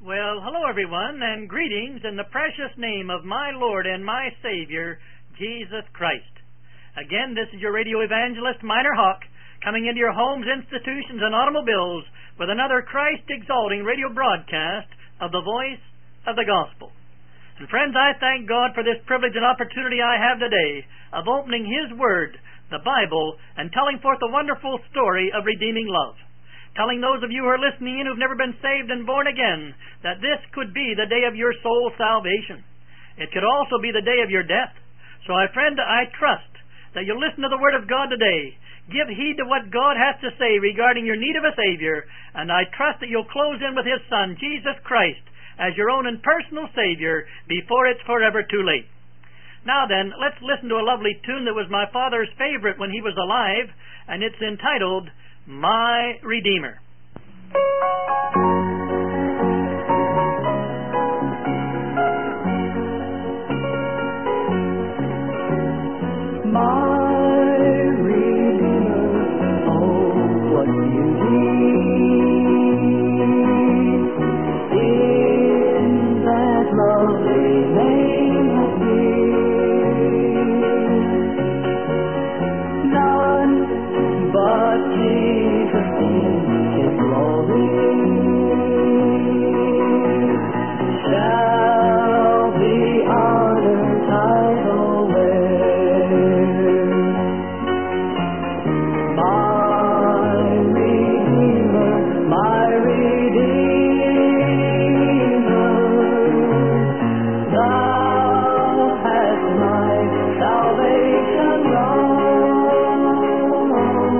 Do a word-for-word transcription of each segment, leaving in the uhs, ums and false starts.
Well, hello everyone, and greetings in the precious name of my Lord and my Savior, Jesus Christ. Again, this is your radio evangelist, Minor Hawk, coming into your homes, institutions, and automobiles with another Christ-exalting radio broadcast of the voice of the gospel. And friends, I thank God for this privilege and opportunity I have today of opening His Word, the Bible, and telling forth the wonderful story of redeeming love. Telling those of you who are listening in who've never been saved and born again that this could be the day of your soul's salvation. It could also be the day of your death. So, my friend, I trust that you'll listen to the Word of God today. Give heed to what God has to say regarding your need of a Savior, and I trust that you'll close in with His Son, Jesus Christ, as your own and personal Savior before it's forever too late. Now then, let's listen to a lovely tune that was my father's favorite when he was alive, and it's entitled My Redeemer. My Redeemer, oh, what beauty in that lovely name of His. None but Jesus in His glory shall the honor title wear. My Redeemer, my Redeemer, Thou hast my salvation wrought.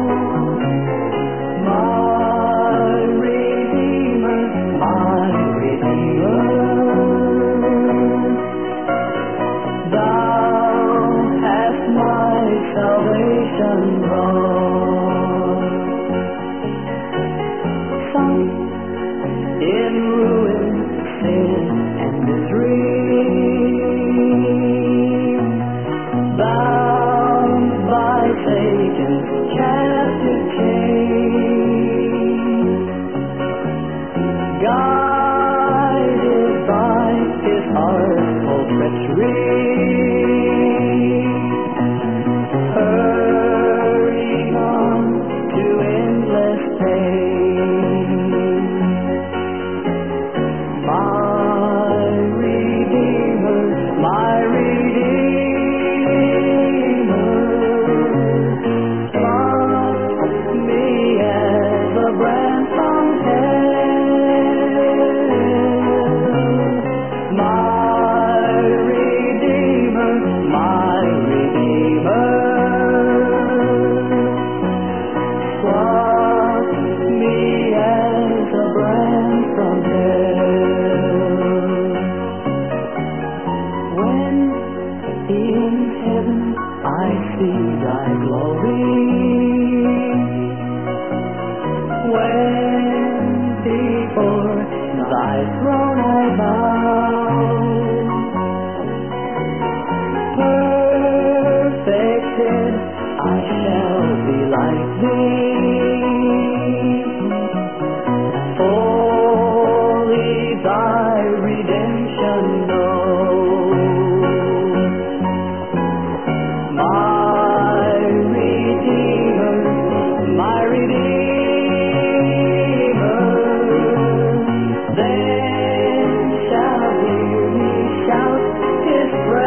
My Redeemer, my Redeemer, Thou hast my salvation wrought. Sunk in ruin, sin, and misery, bound by Satan's captive chain, guided by his artful treachery, hurrying on to endless pain. My Redeemer, my Redeemer, plucked me as a brand from hell. My Redeemer, my Redeemer, plucked me as a brand from hell. When in heaven I see Thy glory, when before Thy throne I bow, perfected I shall be like Thee, fully Thy redemption know. My Redeemer, my Redeemer, then shall hear me shout His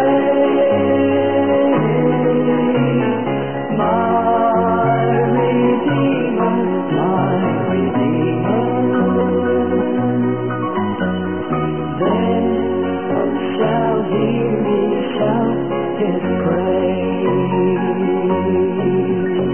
praise. My Redeemer, my Redeemer, then shall hear me shout His praise.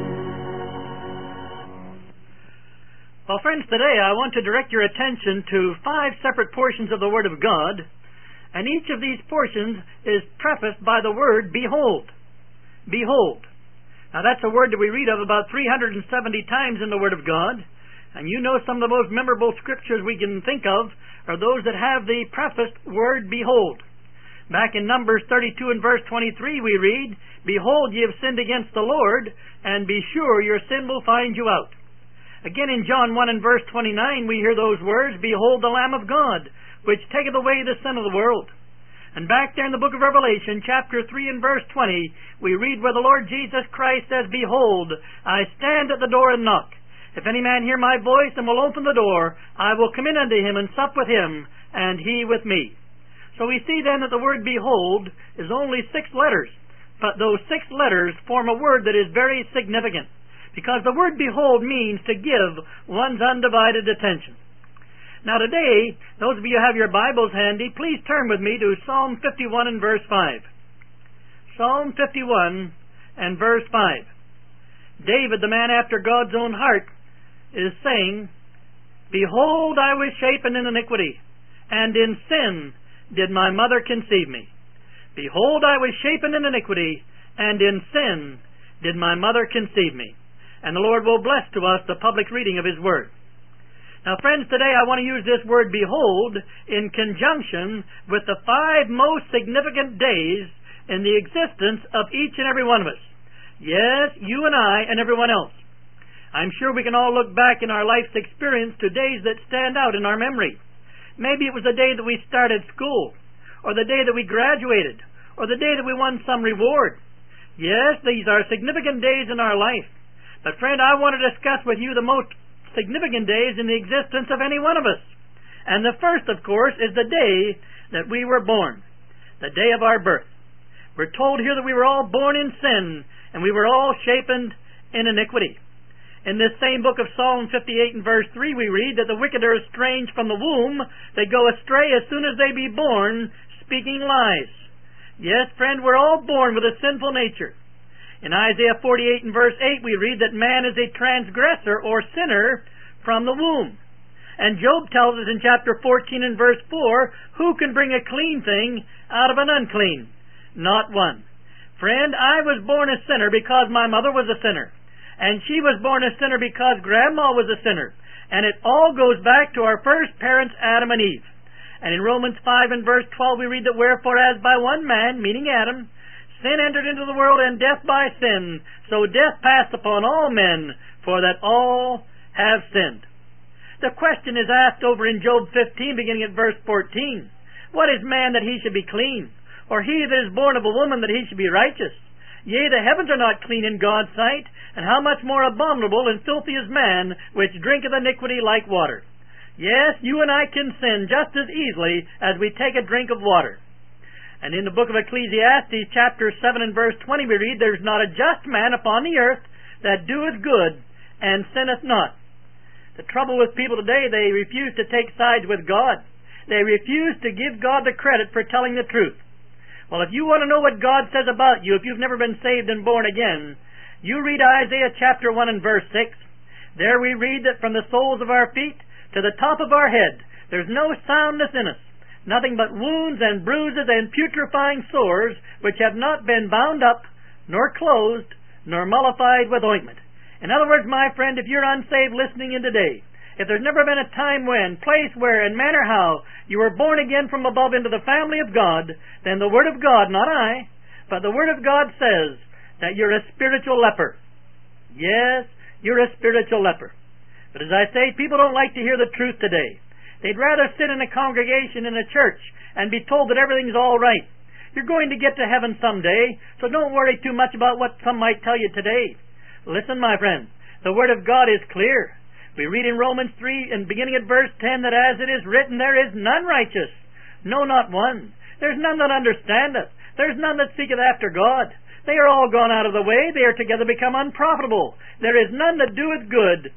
Well, friends, today I want to direct your attention to five separate portions of the Word of God, and each of these portions is prefaced by the word behold. Behold. Now, that's a word that we read of about three hundred seventy times in the Word of God, and you know some of the most memorable scriptures we can think of are those that have the prefaced word behold. Back in Numbers thirty-two and verse twenty-three we read, Behold, ye have sinned against the Lord, and be sure your sin will find you out. Again in John one and verse twenty-nine we hear those words, "Behold the Lamb of God, which taketh away the sin of the world." And back there in the book of Revelation, chapter three and verse twenty, we read where the Lord Jesus Christ says, "Behold, I stand at the door and knock. If any man hear my voice and will open the door, I will come in unto him and sup with him, and he with me." So we see then that the word "behold" is only six letters, but those six letters form a word that is very significant, because the word "behold" means to give one's undivided attention. Now today, those of you who have your Bibles handy, please turn with me to Psalm fifty-one and verse five. Psalm fifty-one and verse five. David, the man after God's own heart, is saying, "Behold, I was shapen in iniquity, and in sin did my mother conceive me. Behold, I was shapen in iniquity, and in sin did my mother conceive me." And the Lord will bless to us the public reading of His Word. Now, friends, today I want to use this word "behold" in conjunction with the five most significant days in the existence of each and every one of us. Yes, you and I and everyone else. I'm sure we can all look back in our life's experience to days that stand out in our memory. Maybe it was the day that we started school, or the day that we graduated, or the day that we won some reward. Yes, these are significant days in our life. But friend, I want to discuss with you the most significant days in the existence of any one of us. And the first, of course, is the day that we were born, the day of our birth. We're told here that we were all born in sin, and we were all shapen in iniquity. In this same book of Psalm fifty-eight and verse three, we read that the wicked are estranged from the womb. They go astray as soon as they be born, speaking lies. Yes, friend, we're all born with a sinful nature. In Isaiah forty-eight and verse eight, we read that man is a transgressor or sinner from the womb. And Job tells us in chapter fourteen and verse four, "Who can bring a clean thing out of an unclean? Not one." Friend, I was born a sinner because my mother was a sinner. And she was born a sinner because Grandma was a sinner. And it all goes back to our first parents, Adam and Eve. And in Romans five and verse twelve, we read that, "Wherefore as by one man," meaning Adam, "sin entered into the world, and death by sin, so death passed upon all men, for that all have sinned." The question is asked over in Job fifteen, beginning at verse fourteen. "What is man that he should be clean? Or he that is born of a woman that he should be righteous? Yea, the heavens are not clean in God's sight, and how much more abominable and filthy is man, which drinketh iniquity like water." Yes, you and I can sin just as easily as we take a drink of water. And in the book of Ecclesiastes, chapter seven and verse twenty, we read, "There is not a just man upon the earth that doeth good, and sinneth not." The trouble with people today, they refuse to take sides with God. They refuse to give God the credit for telling the truth. Well, if you want to know what God says about you, if you've never been saved and born again, you read Isaiah chapter one and verse six. There we read that from the soles of our feet to the top of our head, there's no soundness in us, nothing but wounds and bruises and putrefying sores, which have not been bound up, nor closed, nor mollified with ointment. In other words, my friend, if you're unsaved listening in today, if there's never been a time when, place where, and manner how you were born again from above into the family of God, then the Word of God, not I, but the Word of God says that you're a spiritual leper. Yes, you're a spiritual leper. But as I say, people don't like to hear the truth today. They'd rather sit in a congregation in a church and be told that everything's all right. You're going to get to heaven someday, so don't worry too much about what some might tell you today. Listen, my friend, the Word of God is clear. We read in Romans three, and beginning at verse ten, that as it is written, "There is none righteous, no, not one. There's none that understandeth. There's none that seeketh after God. They are all gone out of the way. They are together become unprofitable. There is none that doeth good,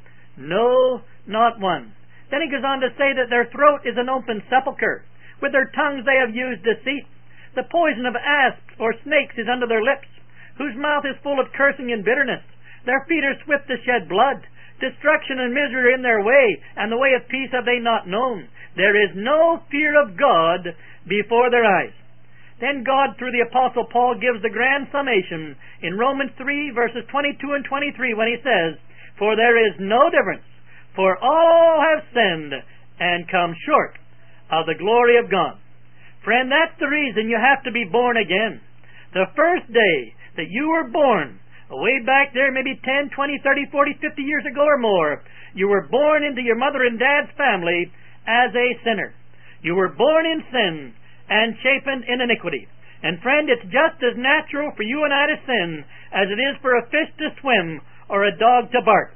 no, not one." Then he goes on to say that their throat is an open sepulchre. With their tongues they have used deceit. The poison of asps or snakes is under their lips, whose mouth is full of cursing and bitterness. Their feet are swift to shed blood. Destruction and misery are in their way, and the way of peace have they not known. There is no fear of God before their eyes. Then God, through the Apostle Paul, gives the grand summation in Romans three, verses twenty-two and twenty-three, when he says, "For there is no difference, for all have sinned and come short of the glory of God." Friend, that's the reason you have to be born again. The first day that you were born way back there, maybe ten, twenty, thirty, forty, fifty years ago or more, you were born into your mother and dad's family as a sinner. You were born in sin and shapen in iniquity. And friend, it's just as natural for you and I to sin as it is for a fish to swim or a dog to bark.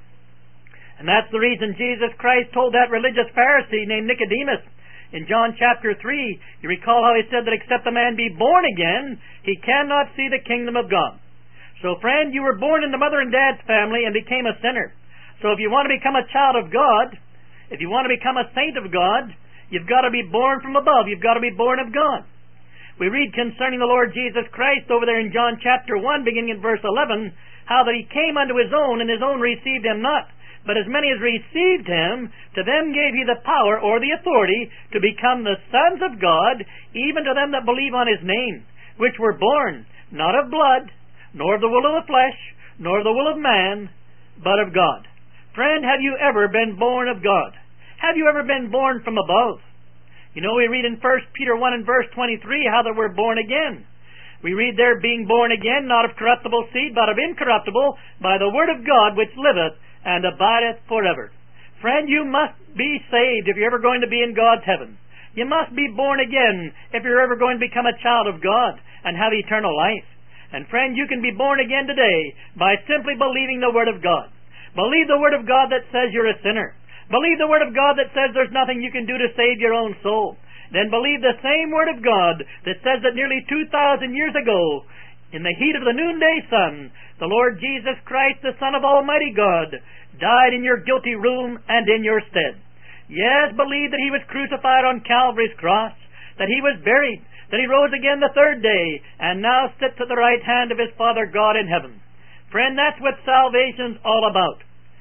And that's the reason Jesus Christ told that religious Pharisee named Nicodemus in John chapter three, you recall how he said that except a man be born again, he cannot see the kingdom of God. So friend, you were born into mother and dad's family and became a sinner. So if you want to become a child of God, if you want to become a saint of God, you've got to be born from above. You've got to be born of God. We read concerning the Lord Jesus Christ over there in John chapter one, beginning in verse eleven, how that he came unto his own, and his own received him not. But as many as received him, to them gave he the power or the authority to become the sons of God, even to them that believe on his name, which were born not of blood, nor of the will of the flesh, nor of the will of man, but of God. Friend, have you ever been born of God? Have you ever been born from above? You know, we read in First Peter one and verse twenty-three how that we're born again. We read there, being born again, not of corruptible seed, but of incorruptible, by the word of God, which liveth and abideth forever. Friend, you must be saved if you're ever going to be in God's heaven. You must be born again if you're ever going to become a child of God and have eternal life. And friend, you can be born again today by simply believing the Word of God. Believe the Word of God that says you're a sinner. Believe the Word of God that says there's nothing you can do to save your own soul. Then believe the same Word of God that says that nearly two thousand years ago, in the heat of the noonday sun, the Lord Jesus Christ, the Son of Almighty God, died in your guilty room and in your stead. Yes, believe that He was crucified on Calvary's cross, that He was buried, that He rose again the third day, and now sits at the right hand of His Father God in heaven. Friend, that's what salvation's all about.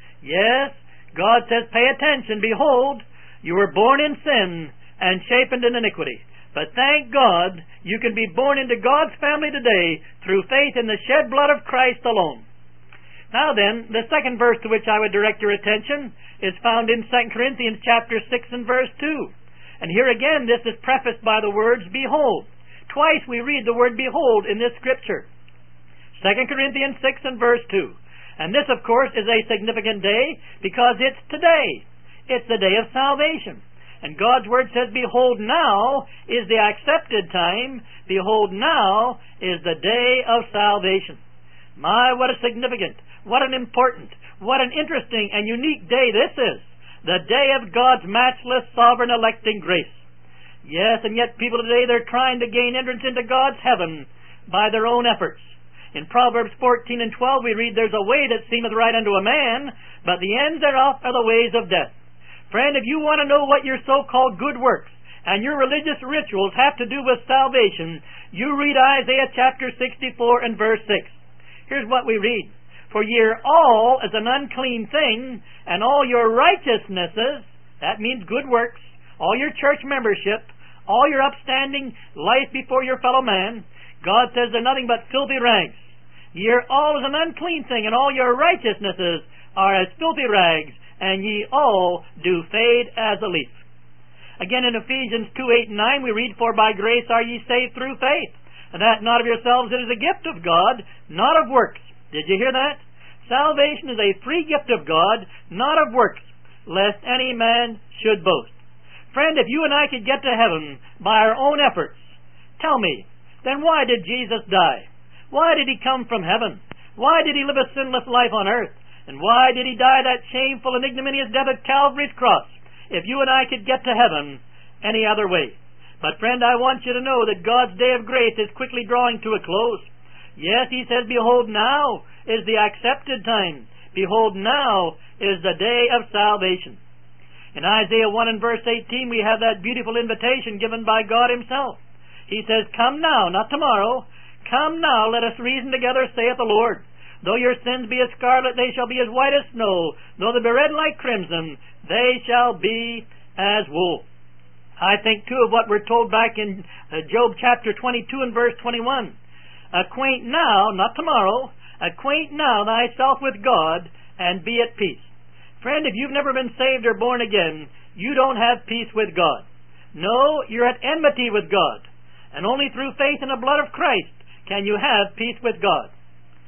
Yes, God says, pay attention, behold, you were born in sin and shapen in iniquity. But thank God, you can be born into God's family today through faith in the shed blood of Christ alone. Now then, the second verse to which I would direct your attention is found in Second Corinthians chapter six and verse two. And here again, this is prefaced by the words, behold. Twice we read the word behold in this scripture. Second Corinthians six and verse two. And this, of course, is a significant day because it's today. It's the day of salvation. And God's Word says, behold, now is the accepted time. Behold, now is the day of salvation. My, what a significant, what an important, what an interesting and unique day this is. The day of God's matchless, sovereign, electing grace. Yes, and yet people today, they're trying to gain entrance into God's heaven by their own efforts. In Proverbs fourteen and twelve we read, there's a way that seemeth right unto a man, but the ends thereof are the ways of death. Friend, if you want to know what your so-called good works and your religious rituals have to do with salvation, you read Isaiah chapter sixty-four and verse six. Here's what we read. For ye are all as an unclean thing, and all your righteousnesses, that means good works, all your church membership, all your upstanding life before your fellow man, God says they're nothing but filthy rags. Ye are all as an unclean thing, and all your righteousnesses are as filthy rags, and ye all do fade as a leaf. Again in Ephesians two, eight, and nine we read, for by grace are ye saved through faith, and that not of yourselves, it is a gift of God, not of works. Did you hear that? Salvation is a free gift of God, not of works, lest any man should boast. Friend, if you and I could get to heaven by our own efforts, tell me, then why did Jesus die? Why did He come from heaven? Why did He live a sinless life on earth? And why did He die that shameful and ignominious death at Calvary's cross? If you and I could get to heaven any other way. But friend, I want you to know that God's day of grace is quickly drawing to a close. Yes, He says, behold, now is the accepted time. Behold, now is the day of salvation. In Isaiah one and verse eighteen we have that beautiful invitation given by God Himself. He says, come now, not tomorrow. Come now, let us reason together, saith the Lord. Though your sins be as scarlet, they shall be as white as snow. Though they be red like crimson, they shall be as wool. I think, too, of what we're told back in uh, Job chapter twenty-two and verse twenty-one. Acquaint now, not tomorrow, acquaint now thyself with God, and be at peace. Friend, if you've never been saved or born again, you don't have peace with God. No, you're at enmity with God. And only through faith in the blood of Christ can you have peace with God.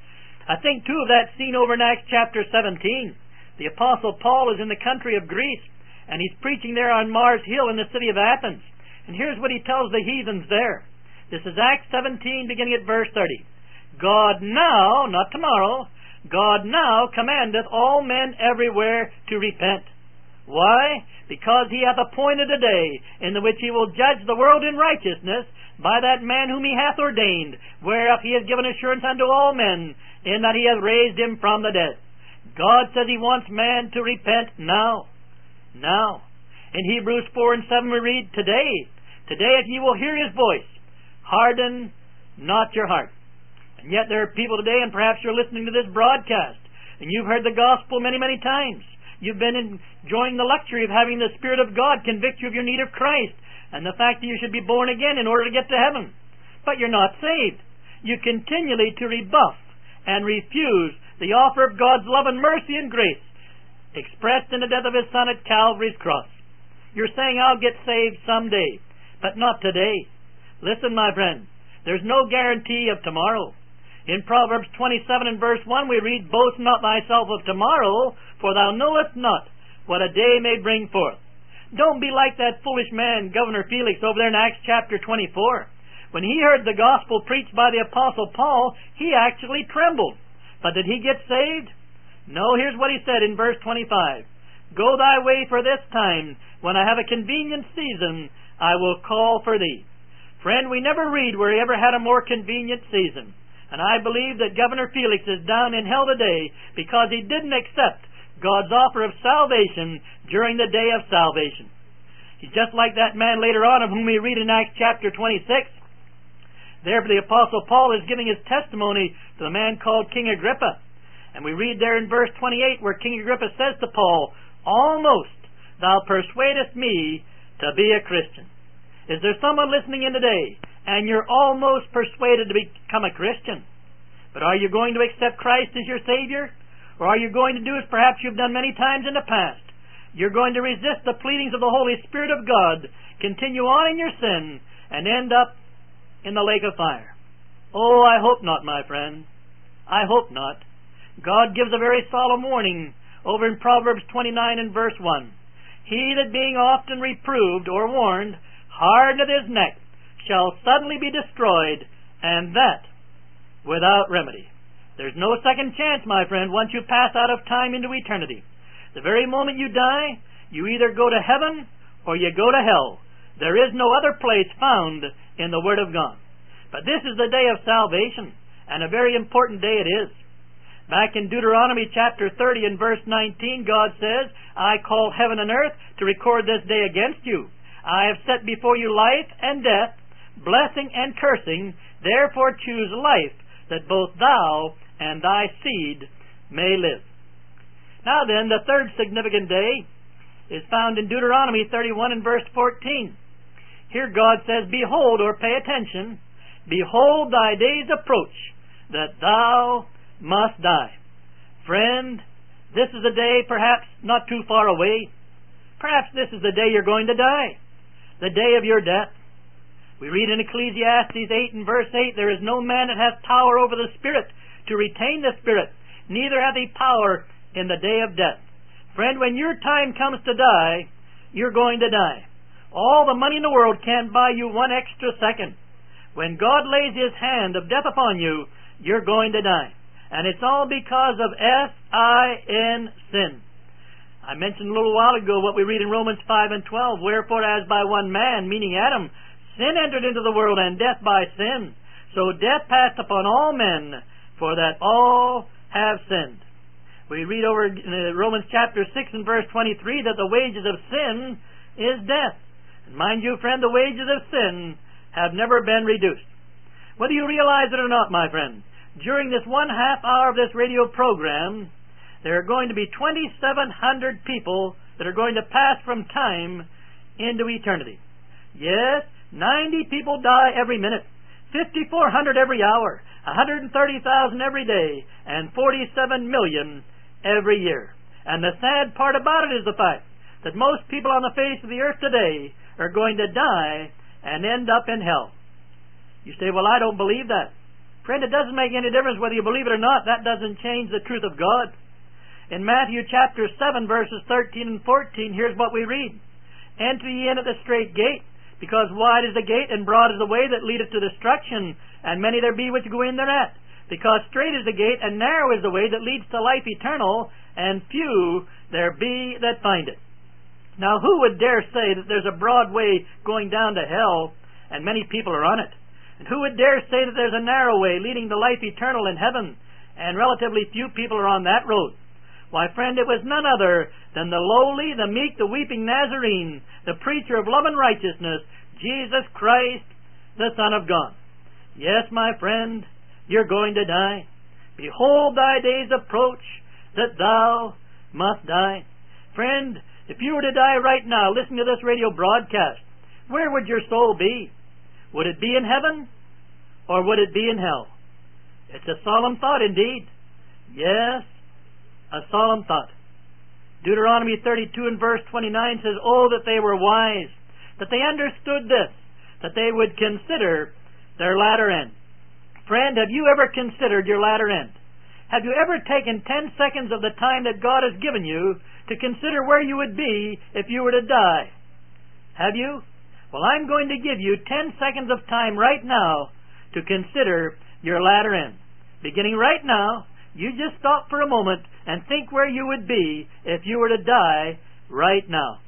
I think, too, of that scene over in Acts chapter seventeen. The Apostle Paul is in the country of Greece, and he's preaching there on Mars Hill in the city of Athens. And here's what he tells the heathens there. This is Acts seventeen, beginning at verse thirty. God now, not tomorrow, God now commandeth all men everywhere to repent. Why? Because he hath appointed a day in the which he will judge the world in righteousness by that man whom he hath ordained, whereof he has given assurance unto all men, in that he hath raised him from the dead. God says he wants man to repent now. Now. In Hebrews four and seven we read, Today, today if ye will hear his voice, harden not your heart. And yet there are people today, and perhaps you're listening to this broadcast, and you've heard the gospel many, many times. You've been enjoying the luxury of having the Spirit of God convict you of your need of Christ and the fact that you should be born again in order to get to heaven. But you're not saved. You continually to rebuff and refuse the offer of God's love and mercy and grace expressed in the death of His Son at Calvary's cross. You're saying, I'll get saved someday, but not today. Listen, my friend, there's no guarantee of tomorrow. In Proverbs twenty-seven and verse one we read, Boast not thyself of tomorrow, for thou knowest not what a day may bring forth. Don't be like that foolish man, Governor Felix, over there in Acts chapter twenty-four. When he heard the gospel preached by the Apostle Paul, he actually trembled. But did he get saved? No, here's what he said in verse twenty-five. Go thy way for this time, when I have a convenient season, I will call for thee. Friend, we never read where he ever had a more convenient season. And I believe that Governor Felix is down in hell today because he didn't accept God's offer of salvation during the day of salvation. He's just like that man later on of whom we read in Acts chapter twenty-six. There the Apostle Paul is giving his testimony to the man called King Agrippa. And we read there in verse twenty-eight where King Agrippa says to Paul, Almost thou persuadest me to be a Christian. Is there someone listening in today and you're almost persuaded to become a Christian? But are you going to accept Christ as your Savior? Or are you going to do as perhaps you've done many times in the past? You're going to resist the pleadings of the Holy Spirit of God, continue on in your sin, and end up in the lake of fire. Oh, I hope not, my friend. I hope not. God gives a very solemn warning over in Proverbs twenty-nine and verse one. He that being often reproved or warned hardeneth his neck shall suddenly be destroyed, and that without remedy. There's no second chance, my friend, once you pass out of time into eternity. The very moment you die, you either go to heaven or you go to hell. There is no other place found in the Word of God. But this is the day of salvation, and a very important day it is. Back in Deuteronomy chapter thirty and verse nineteen, God says, I call heaven and earth to record this day against you. I have set before you life and death, blessing and cursing, therefore choose life, that both thou and thy seed may live. Now then, the third significant day is found in Deuteronomy thirty-one and verse fourteen. Here God says, Behold, or pay attention, behold thy days approach, that thou must die. Friend, this is a day perhaps not too far away. Perhaps this is the day you're going to die, the day of your death. We read in Ecclesiastes eight and verse eight, There is no man that hath power over the Spirit to retain the Spirit, neither hath he power in the day of death. Friend, when your time comes to die, you're going to die. All the money in the world can't buy you one extra second. When God lays His hand of death upon you, you're going to die. And it's all because of S I N, sin. I mentioned a little while ago what we read in Romans five and twelve, Wherefore as by one man, meaning Adam, sin entered into the world, and death by sin. So death passed upon all men, for that all have sinned. We read over in Romans chapter six and verse twenty-three that the wages of sin is death. And mind you, friend, the wages of sin have never been reduced. Whether you realize it or not, my friend, during this one half hour of this radio program, there are going to be twenty-seven hundred people that are going to pass from time into eternity. Yes, ninety people die every minute, fifty-four hundred every hour, one hundred thirty thousand every day, and forty-seven million every year. And the sad part about it is the fact that most people on the face of the earth today are going to die and end up in hell. You say, well, I don't believe that. Friend, it doesn't make any difference whether you believe it or not. That doesn't change the truth of God. In Matthew chapter seven, verses thirteen and fourteen, here's what we read. Enter ye in at the strait gate, because wide is the gate, and broad is the way that leadeth to destruction, and many there be which go in thereat. Because strait is the gate, and narrow is the way that leads to life eternal, and few there be that find it. Now, who would dare say that there's a broad way going down to hell, and many people are on it? And who would dare say that there's a narrow way leading to life eternal in heaven, and relatively few people are on that road? Why, friend, it was none other than the lowly, the meek, the weeping Nazarene, the preacher of love and righteousness, Jesus Christ, the Son of God. Yes, my friend, you're going to die. Behold, thy days approach, that thou must die. Friend, if you were to die right now, listen to this radio broadcast, where would your soul be? Would it be in heaven, or would it be in hell? It's a solemn thought indeed. Yes, a solemn thought. Deuteronomy thirty-two and verse twenty-nine says, Oh, that they were wise, that they understood this, that they would consider their latter end. Friend, have you ever considered your latter end? Have you ever taken ten seconds of the time that God has given you to consider where you would be if you were to die? Have you? Well, I'm going to give you ten seconds of time right now to consider your latter end. Beginning right now, you just stop for a moment and think where you would be if you were to die right now.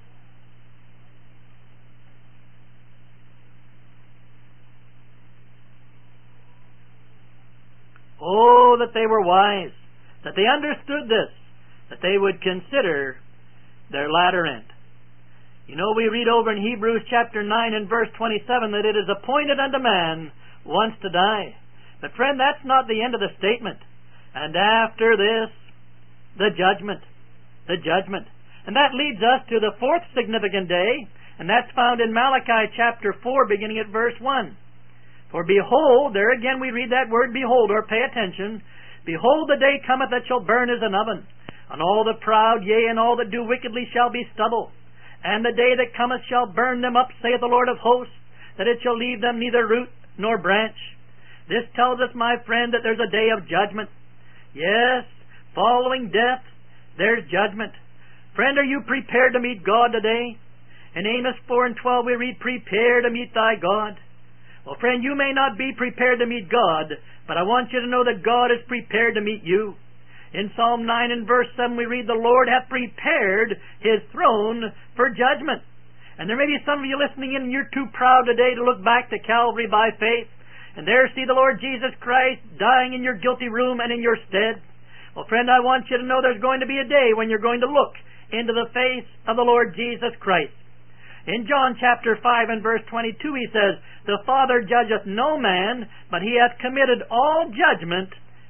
Oh, that they were wise, that they understood this, that they would consider their latter end. You know, we read over in Hebrews chapter nine and verse twenty-seven that it is appointed unto man once to die. But friend, that's not the end of the statement. And after this, the judgment. The judgment. And that leads us to the fourth significant day, and that's found in Malachi chapter four, beginning at verse one. For behold, there again we read that word behold, or pay attention. Behold, the day cometh that shall burn as an oven, and all the proud, yea, and all that do wickedly shall be stubble. And the day that cometh shall burn them up, saith the Lord of hosts, that it shall leave them neither root nor branch. This tells us, my friend, that there's a day of judgment. Yes, following death, there's judgment. Friend, are you prepared to meet God today? In Amos four and twelve we read, Prepare to meet thy God. Well, friend, you may not be prepared to meet God, but I want you to know that God is prepared to meet you. In Psalm nine and verse seven we read, The Lord hath prepared His throne for judgment. And there may be some of you listening in and you're too proud today to look back to Calvary by faith and there see the Lord Jesus Christ dying in your guilty room and in your stead. Well, friend, I want you to know there's going to be a day when you're going to look into the face of the Lord Jesus Christ. In John chapter five and verse twenty-two he says, The Father judgeth no man, but He hath committed all judgment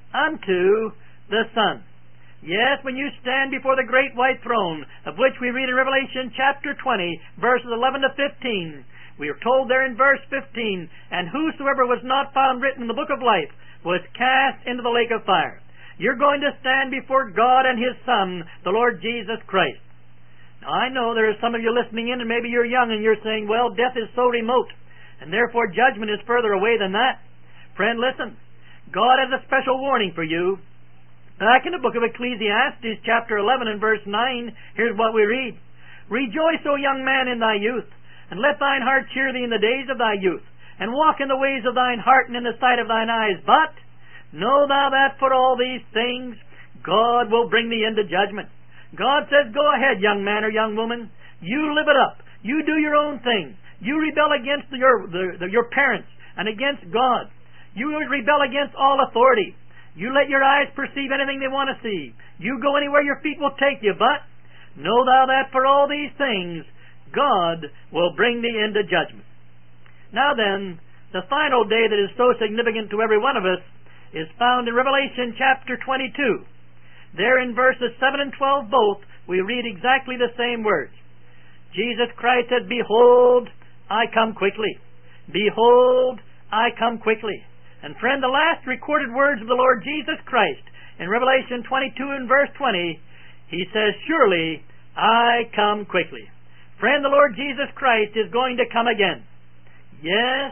unto the Son. Yes, when you stand before the great white throne, of which we read in Revelation chapter twenty, verses eleven to fifteen, we are told there in verse fifteen, And whosoever was not found written in the book of life was cast into the lake of fire. You're going to stand before God and His Son, the Lord Jesus Christ. Now, I know there are some of you listening in, and maybe you're young, and you're saying, well, death is so remote, and therefore judgment is further away than that. Friend, listen. God has a special warning for you. Back in the book of Ecclesiastes, chapter eleven and verse nine, here's what we read. Rejoice, O young man, in thy youth, and let thine heart cheer thee in the days of thy youth, and walk in the ways of thine heart and in the sight of thine eyes. But know thou that for all these things God will bring thee into judgment. God says, go ahead, young man or young woman. You live it up. You do your own thing. You rebel against your, the, the, your parents and against God. You rebel against all authority. You let your eyes perceive anything they want to see. You go anywhere your feet will take you. But know thou that for all these things God will bring thee into judgment. Now then, the final day that is so significant to every one of us is found in Revelation chapter twenty-two. There in verses seven and twelve both, we read exactly the same words. Jesus Christ said, Behold, I come quickly. Behold, I come quickly. And friend, the last recorded words of the Lord Jesus Christ in Revelation twenty-two and verse twenty, He says, Surely I come quickly. Friend, the Lord Jesus Christ is going to come again. Yes,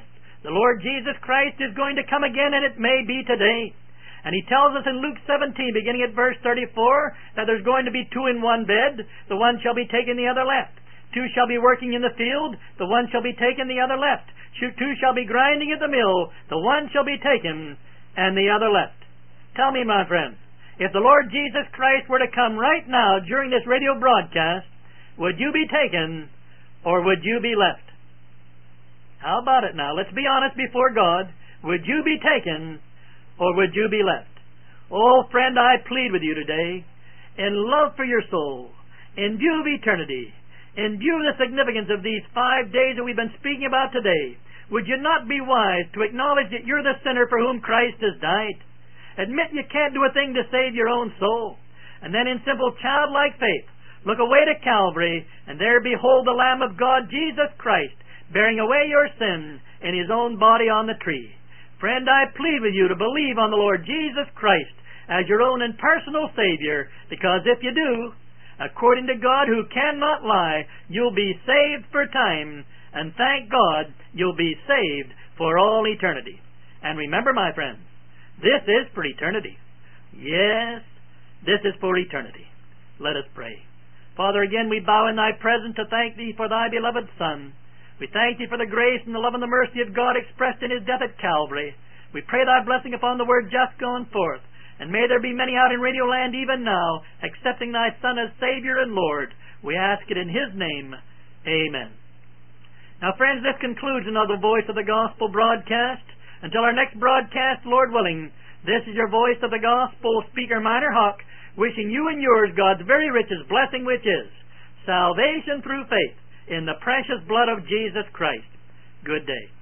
The Lord Jesus Christ is going to come again, and it may be today. And He tells us in Luke seventeen, beginning at verse thirty-four, that there's going to be two in one bed. The one shall be taken, the other left. Two shall be working in the field. The one shall be taken, the other left. Two shall be grinding at the mill. The one shall be taken, and the other left. Tell me, my friend, if the Lord Jesus Christ were to come right now during this radio broadcast, would you be taken, or would you be left? How about it now? Let's be honest before God. Would you be taken, or would you be left? Oh, friend, I plead with you today, in love for your soul, in view of eternity, in view of the significance of these five days that we've been speaking about today, would you not be wise to acknowledge that you're the sinner for whom Christ has died? Admit you can't do a thing to save your own soul. And then in simple childlike faith, look away to Calvary, and there behold the Lamb of God, Jesus Christ, bearing away your sin in His own body on the tree. Friend, I plead with you to believe on the Lord Jesus Christ as your own and personal Savior, because if you do, according to God who cannot lie, you'll be saved for time, and thank God you'll be saved for all eternity. And remember, my friends, this is for eternity. Yes, this is for eternity. Let us pray. Father, again we bow in Thy presence to thank Thee for Thy beloved Son. We thank Thee for the grace and the love and the mercy of God expressed in His death at Calvary. We pray Thy blessing upon the word just going forth. And may there be many out in Radio Land even now, accepting Thy Son as Savior and Lord. We ask it in His name. Amen. Now, friends, this concludes another Voice of the Gospel broadcast. Until our next broadcast, Lord willing, this is your Voice of the Gospel speaker, Miner Hawk, wishing you and yours God's very richest blessing, which is salvation through faith in the precious blood of Jesus Christ. Good day.